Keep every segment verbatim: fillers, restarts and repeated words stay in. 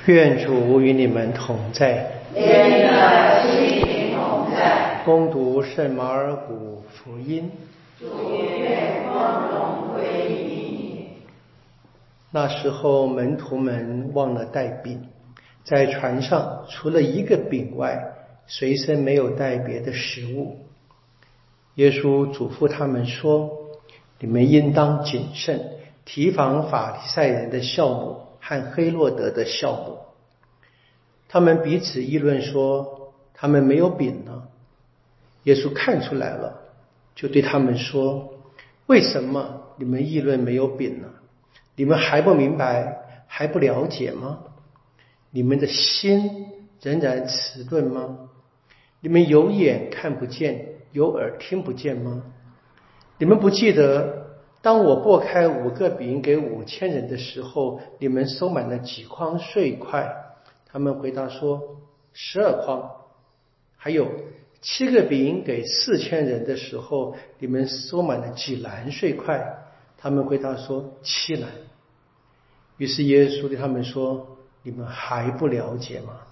愿主与你们同在。 愿你的心灵同在。 恭读圣马尔谷福音。 主愿光荣归于你。 那时候门徒们忘了带饼，在船上除了一个饼外，随身没有带别的食物。耶稣嘱咐他们说：你们应当谨慎，提防法利赛人的酵母和黑落德的酵母。他们彼此议论说：他们没有饼呢。耶稣看出来了，就对他们说：为什么你们议论没有饼呢？你们还不明白，还不了解吗？你们的心仍然迟钝吗？你们有眼看不见，有耳听不见吗？你们不记得当我擘开五个饼给五千人的时候，你们收满了几筐碎块？他们回答说：十二筐。还有七个饼给四千人的时候，你们收满了几篮碎块？他们回答说：七篮。于是耶稣对他们说：你们还不了解吗？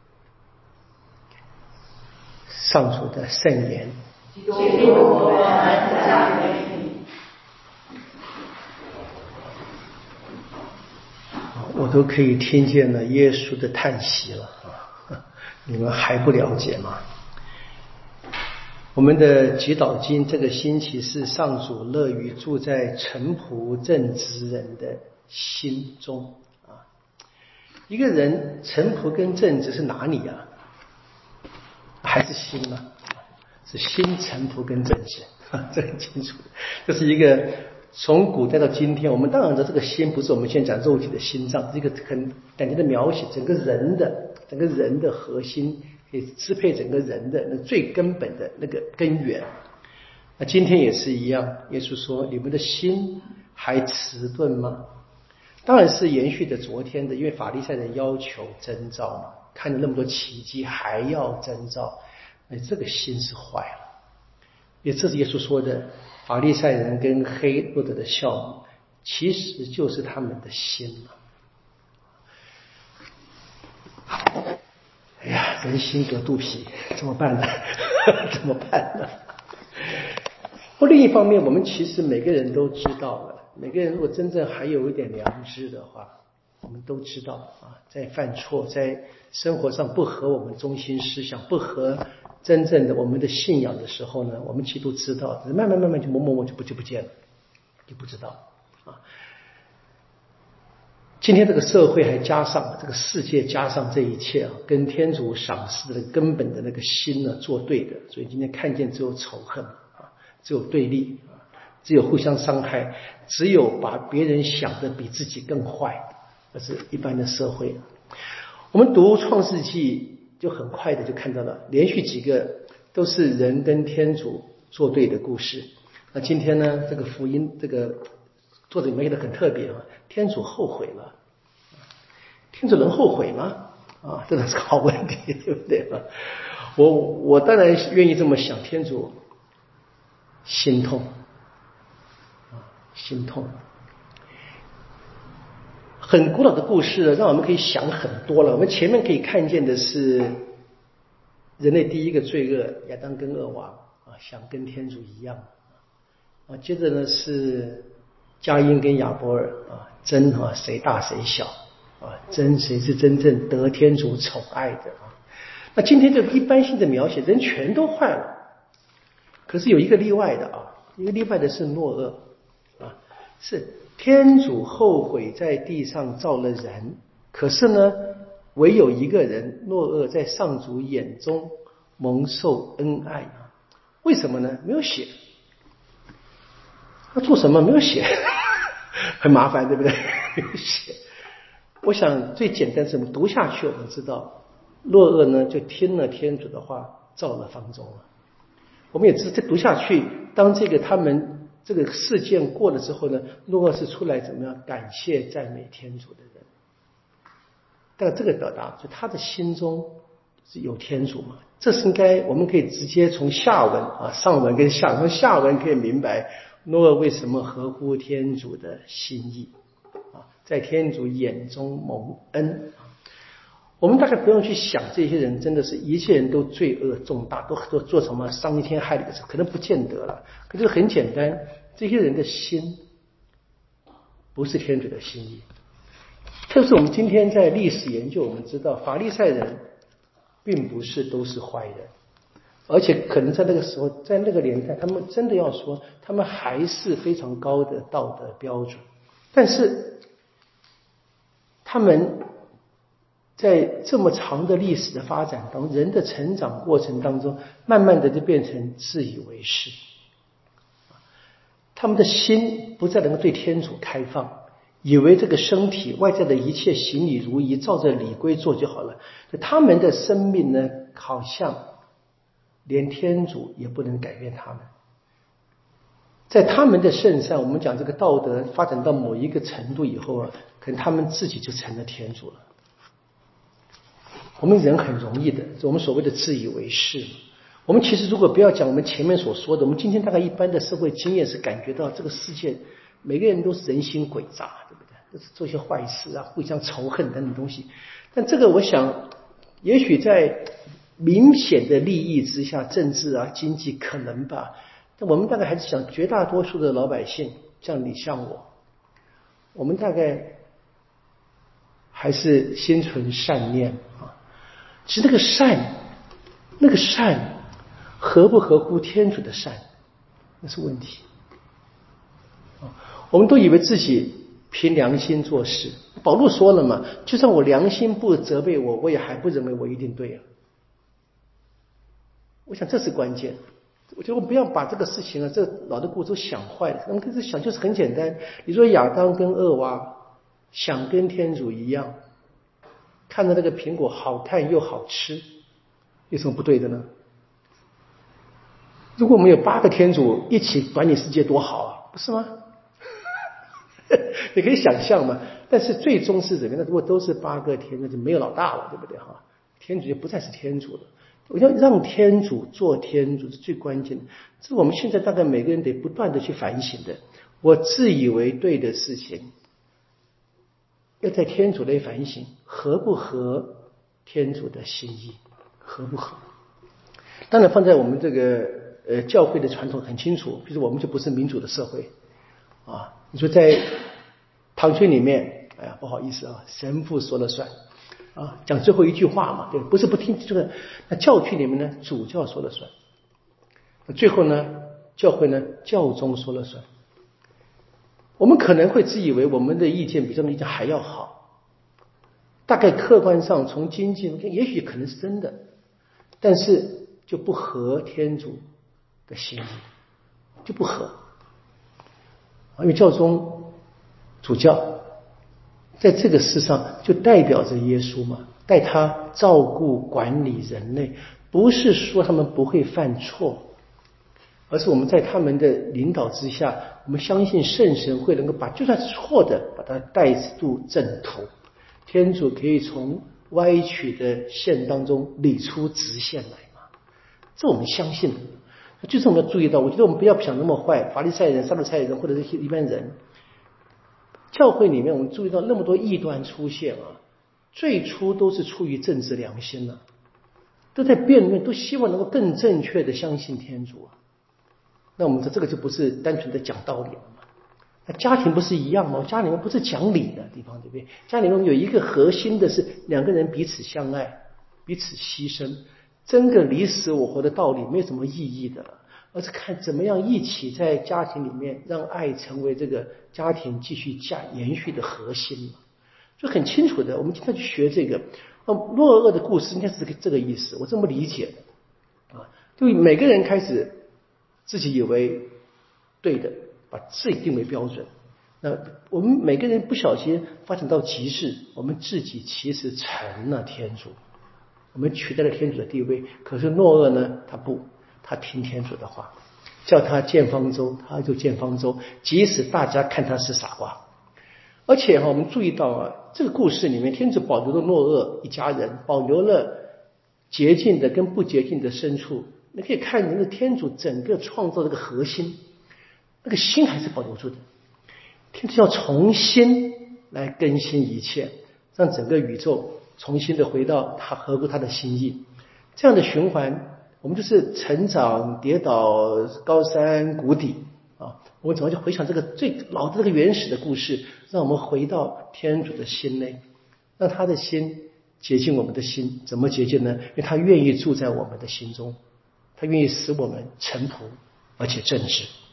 上主的圣言。 基督，我们赞美你。 我都可以听见了耶稣的叹息了啊！你们还不了解吗？我们的祈祷经这个星期是上主乐于住在臣仆正直人的心中啊！一个人臣仆跟正直是哪里啊？还是心呢？是心臣仆跟正直啊，这很清楚。这是一个从古代到今天，我们当然知道这个心不是我们现在讲肉体的心脏，是一个很感觉的描写整个人的整个人的核心，可以支配整个人的那最根本的那个根源。那今天也是一样，耶稣说：你们的心还迟钝吗？当然是延续着昨天的，因为法利赛人要求征兆嘛，看了那么多奇迹还要征兆，那这个心是坏了。也这是耶稣说的，法利赛人跟黑落德的酵母其实就是他们的心嘛。哎呀，人心隔肚皮，怎么办呢？怎么办呢？不，另一方面，我们其实每个人都知道了，每个人如果真正还有一点良知的话，我们都知道啊，在犯错，在生活上不合我们中心思想，不合真正的我们的信仰的时候呢，我们其实都知道，慢慢慢慢就默默默就不就不见了，就不知道啊。今天这个社会还加上这个世界，加上这一切啊，跟天主赏识的根本的那个心呢作对的，所以今天看见只有仇恨啊，只有对立啊，只有互相伤害，只有把别人想的比自己更坏，这是一般的社会。我们读创世纪就很快的就看到了连续几个都是人跟天主作对的故事。那今天呢，这个福音这个作者里面写的很特别啊，天主后悔了。天主能后悔吗？啊，这个是个好问题，对不对啊？我我当然愿意这么想，天主心痛啊，心痛。很古老的故事让我们可以想很多了。我们前面可以看见的是人类第一个罪恶，亚当跟厄娃啊，想跟天主一样啊。接着呢是加因跟亚伯尔啊，争啊谁大谁小啊，争谁是真正得天主宠爱的啊。那今天这个一般性的描写，人全都坏了，可是有一个例外的啊，一个例外的是诺厄啊，是天主后悔在地上造了人，可是呢，唯有一个人诺厄在上主眼中蒙受恩爱啊。为什么呢？没有写。他做什么？没有写，很麻烦，对不对？没有写。我想最简单是我们读下去，我们知道诺厄呢就听了天主的话，造了方舟了。我们也知道，读下去，当这个他们这个事件过了之后呢，诺厄是出来怎么样感谢赞美天主的人。但这个表达，就他的心中是有天主嘛？这是应该我们可以直接从下文啊，上文跟下文，从下文可以明白诺厄为什么合乎天主的心意啊，在天主眼中蒙恩。 我们大概不用去想这些人真的是一切人都罪恶重大，都都做什么伤天害理的事，可能不见得了。可是很简单，这些人的心不是天主的心意。特别是我们今天在历史研究，我们知道法利赛人并不是都是坏人，而且可能在那个时候，在那个年代，他们真的要说，他们还是非常高的道德标准，但是他们在这么长的历史的发展当中，人的成长过程当中，慢慢的就变成自以为是，他们的心不再能够对天主开放，以为这个身体外在的一切行礼如仪，照着礼规做就好了。他们的生命呢，好像连天主也不能改变他们。在他们的身上，我们讲这个道德发展到某一个程度以后啊，可能他们自己就成了天主了。我们人很容易的，我们所谓的自以为是。我们其实如果不要讲我们前面所说的，我们今天大概一般的社会经验是感觉到这个世界每个人都是人心诡诈，对不对？都是做一些坏事啊，互相仇恨等等东西。但这个我想也许在明显的利益之下，政治啊经济可能吧，但我们大概还是想绝大多数的老百姓，像你像我，我们大概还是心存善念啊。其实那个善那个善合不合乎天主的善，那是问题。我们都以为自己凭良心做事，保禄说了嘛，就算我良心不责备我，我也还不认为我一定对啊。我想这是关键。我觉得我们不要把这个事情啊，这老的故事都想坏了。我们跟着想就是很简单，你说亚当跟厄娃想跟天主一样，看到那个苹果好看又好吃，有什么不对的呢？如果我们有八个天主一起管理世界多好啊，不是吗？你可以想象嘛。但是最终是怎么样？如果都是八个天主，就没有老大了，对不对哈？天主就不再是天主了。我要让天主做天主是最关键的，这是我们现在大概每个人得不断的去反省的。我自以为对的事情，要在天主内反省，合不合天主的心意，合不合？当然放在我们这个呃教会的传统很清楚，比如我们就不是民主的社会啊。你说在堂区里面，哎呀不好意思啊，神父说了算啊，讲最后一句话嘛，对，不是不听这个。那教区里面呢，主教说了算。那最后呢，教会呢，教宗说了算。我们可能会自以为我们的意见比这种意见还要好，大概客观上从经济，也许可能是真的，但是就不合天主的心意，就不合。因为教宗、主教在这个世上就代表着耶稣嘛，带他照顾管理人类，不是说他们不会犯错，而是我们在他们的领导之下，我们相信圣神会能够把就算是错的，把它带入正途。天主可以从歪曲的线当中理出直线来嘛，这我们相信的。就是我们要注意到，我觉得我们不要想那么坏，法利赛人、撒杜塞人或者是一般人。教会里面我们注意到那么多异端出现啊，最初都是出于政治良心啊，都在辩论，都希望能够更正确的相信天主啊。那我们说这个就不是单纯的讲道理了嘛？那家庭不是一样吗？家里面不是讲理的地方，对不对？家里面有一个核心的是两个人彼此相爱，彼此牺牲，争个你死我活的道理没有什么意义的了，而是看怎么样一起在家庭里面让爱成为这个家庭继续加延续的核心嘛。就很清楚的，我们经常去学这个。诺厄的故事应该是这个这个意思，我这么理解的啊。就每个人开始自己以为对的，把自己定为标准。那我们每个人不小心发展到极致，我们自己其实成了天主，我们取代了天主的地位。可是诺厄呢，他不，他听天主的话，叫他建方舟，他就建方舟，即使大家看他是傻瓜。而且哈，我们注意到啊，这个故事里面，天主保留了诺厄一家人，保留了洁净的跟不洁净的牲畜。你可以看那个天主整个创造这个核心，那个心还是保留住的。天主要重新来更新一切，让整个宇宙重新的回到他合乎他的心意。这样的循环，我们就是成长、跌倒、高山谷底啊。我们怎么就回想这个最老的这个原始的故事，让我们回到天主的心内，让他的心洁净我们的心。怎么洁净呢？因为他愿意住在我们的心中，他愿意使我们臣仆而且正直。